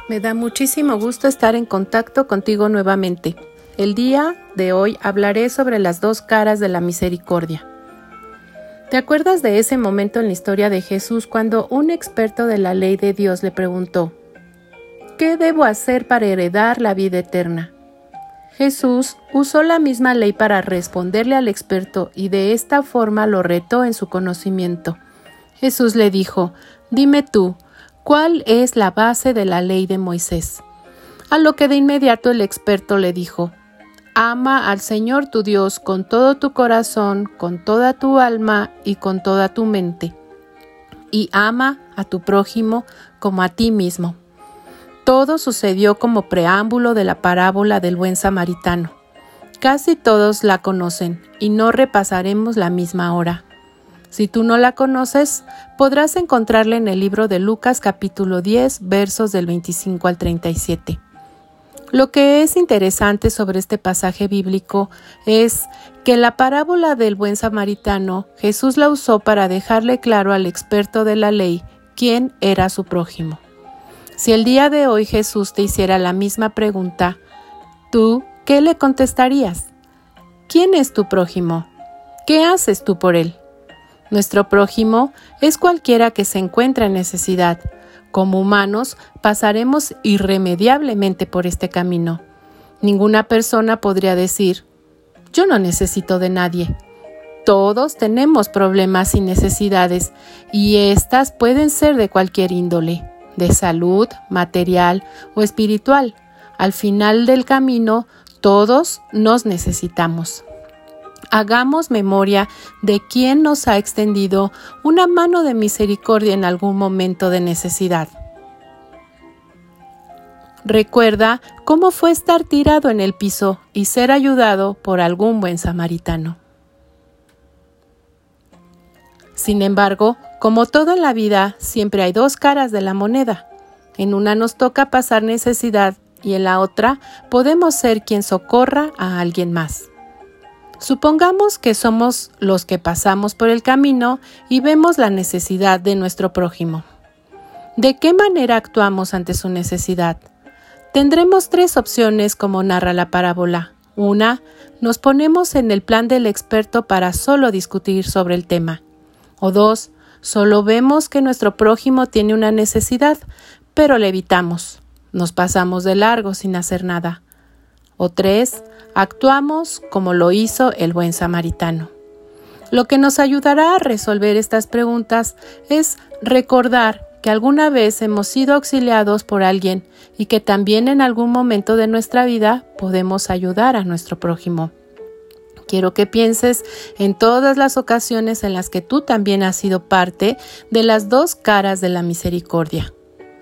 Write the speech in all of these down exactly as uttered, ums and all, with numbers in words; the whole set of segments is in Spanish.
Me da muchísimo gusto estar en contacto contigo nuevamente. El día de hoy hablaré sobre las dos caras de la misericordia. ¿Te acuerdas de ese momento en la historia de Jesús cuando un experto de la ley de Dios le preguntó: ¿qué debo hacer para heredar la vida eterna? Jesús usó la misma ley para responderle al experto y de esta forma lo retó en su conocimiento. Jesús le dijo: dime tú, ¿cuál es la base de la ley de Moisés? A lo que de inmediato el experto le dijo: ama al Señor tu Dios con todo tu corazón, con toda tu alma y con toda tu mente. Y ama a tu prójimo como a ti mismo. Todo sucedió como preámbulo de la parábola del buen samaritano. Casi todos la conocen y no repasaremos la misma ahora. Si tú no la conoces, podrás encontrarla en el libro de Lucas capítulo diez, versos del veinticinco al treinta y siete. Lo que es interesante sobre este pasaje bíblico es que la parábola del buen samaritano, Jesús la usó para dejarle claro al experto de la ley quién era su prójimo. Si el día de hoy Jesús te hiciera la misma pregunta, ¿tú qué le contestarías? ¿Quién es tu prójimo? ¿Qué haces tú por él? Nuestro prójimo es cualquiera que se encuentra en necesidad. Como humanos, pasaremos irremediablemente por este camino. Ninguna persona podría decir: yo no necesito de nadie. Todos tenemos problemas y necesidades, y estas pueden ser de cualquier índole, de salud, material o espiritual. Al final del camino, todos nos necesitamos. Hagamos memoria de quién nos ha extendido una mano de misericordia en algún momento de necesidad. Recuerda cómo fue estar tirado en el piso y ser ayudado por algún buen samaritano. Sin embargo, como todo en la vida, siempre hay dos caras de la moneda. En una nos toca pasar necesidad y en la otra podemos ser quien socorra a alguien más. Supongamos que somos los que pasamos por el camino y vemos la necesidad de nuestro prójimo. ¿De qué manera actuamos ante su necesidad? Tendremos tres opciones como narra la parábola. Una, nos ponemos en el plan del experto para solo discutir sobre el tema. O dos, solo vemos que nuestro prójimo tiene una necesidad, pero le evitamos. Nos pasamos de largo sin hacer nada. O tres, actuamos como lo hizo el buen samaritano. Lo que nos ayudará a resolver estas preguntas es recordar que alguna vez hemos sido auxiliados por alguien y que también en algún momento de nuestra vida podemos ayudar a nuestro prójimo. Quiero que pienses en todas las ocasiones en las que tú también has sido parte de las dos caras de la misericordia.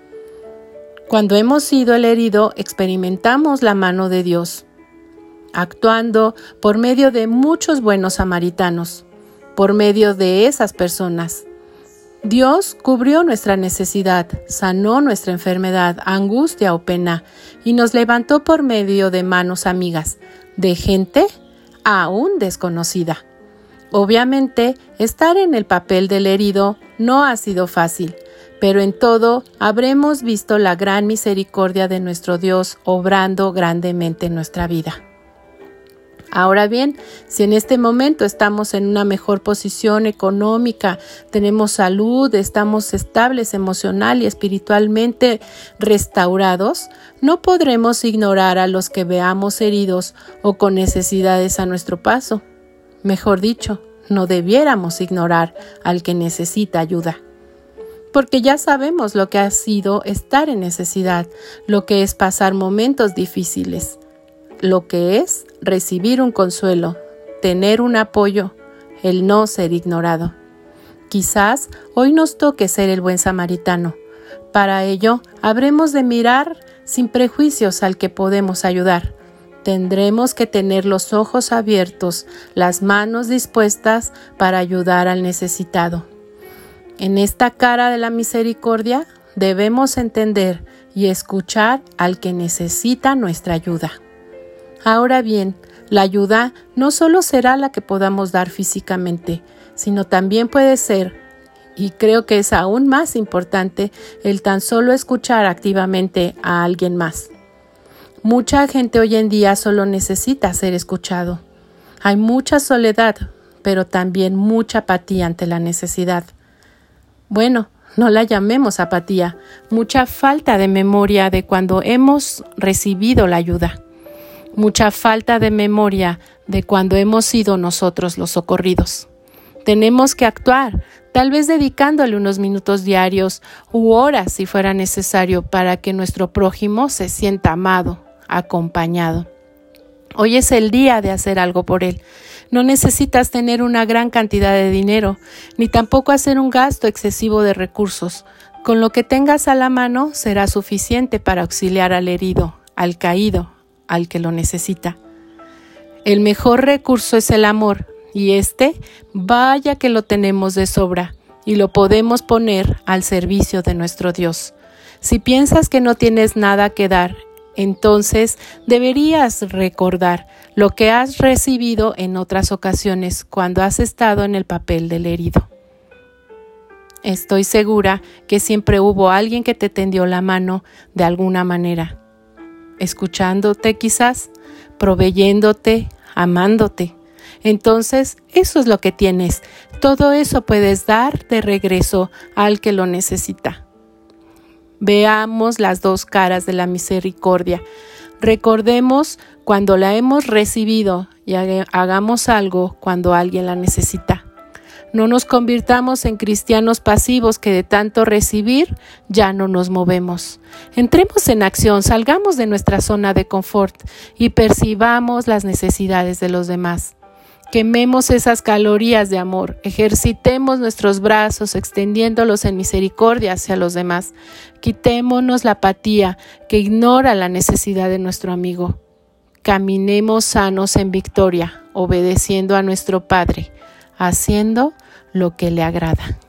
Cuando hemos sido el herido, experimentamos la mano de Dios, actuando por medio de muchos buenos samaritanos, por medio de esas personas. Dios cubrió nuestra necesidad, sanó nuestra enfermedad, angustia o pena, y nos levantó por medio de manos amigas, de gente aún desconocida. Obviamente, estar en el papel del herido no ha sido fácil, pero en todo habremos visto la gran misericordia de nuestro Dios obrando grandemente en nuestra vida. Ahora bien, si en este momento estamos en una mejor posición económica, tenemos salud, estamos estables emocional y espiritualmente restaurados, no podremos ignorar a los que veamos heridos o con necesidades a nuestro paso. Mejor dicho, no debiéramos ignorar al que necesita ayuda. Porque ya sabemos lo que ha sido estar en necesidad, lo que es pasar momentos difíciles, lo que es recibir un consuelo, tener un apoyo, el no ser ignorado. Quizás hoy nos toque ser el buen samaritano. Para ello, habremos de mirar sin prejuicios al que podemos ayudar. Tendremos que tener los ojos abiertos, las manos dispuestas para ayudar al necesitado. En esta cara de la misericordia debemos entender y escuchar al que necesita nuestra ayuda. Ahora bien, la ayuda no solo será la que podamos dar físicamente, sino también puede ser Y creo que es aún más importante el tan solo escuchar activamente a alguien más. Mucha gente hoy en día solo necesita ser escuchado. Hay mucha soledad, pero también mucha apatía ante la necesidad. Bueno, no la llamemos apatía, mucha falta de memoria de cuando hemos recibido la ayuda. Mucha falta de memoria de cuando hemos sido nosotros los socorridos. Tenemos que actuar, tal vez dedicándole unos minutos diarios u horas si fuera necesario para que nuestro prójimo se sienta amado, acompañado. Hoy es el día de hacer algo por él. No necesitas tener una gran cantidad de dinero, ni tampoco hacer un gasto excesivo de recursos. Con lo que tengas a la mano será suficiente para auxiliar al herido, al caído, al que lo necesita. El mejor recurso es el amor, y este, vaya que lo tenemos de sobra, y lo podemos poner al servicio de nuestro Dios. Si piensas que no tienes nada que dar, entonces deberías recordar lo que has recibido en otras ocasiones cuando has estado en el papel del herido. Estoy segura que siempre hubo alguien que te tendió la mano de alguna manera, escuchándote quizás, proveyéndote, amándote. Entonces, eso es lo que tienes. Todo eso puedes dar de regreso al que lo necesita. Veamos las dos caras de la misericordia. Recordemos cuando la hemos recibido y hagamos algo cuando alguien la necesita. No nos convirtamos en cristianos pasivos que de tanto recibir ya no nos movemos. Entremos en acción, salgamos de nuestra zona de confort y percibamos las necesidades de los demás. Quememos esas calorías de amor, ejercitemos nuestros brazos extendiéndolos en misericordia hacia los demás. Quitémonos la apatía que ignora la necesidad de nuestro amigo. Caminemos sanos en victoria, obedeciendo a nuestro Padre, haciendo lo que le agrada.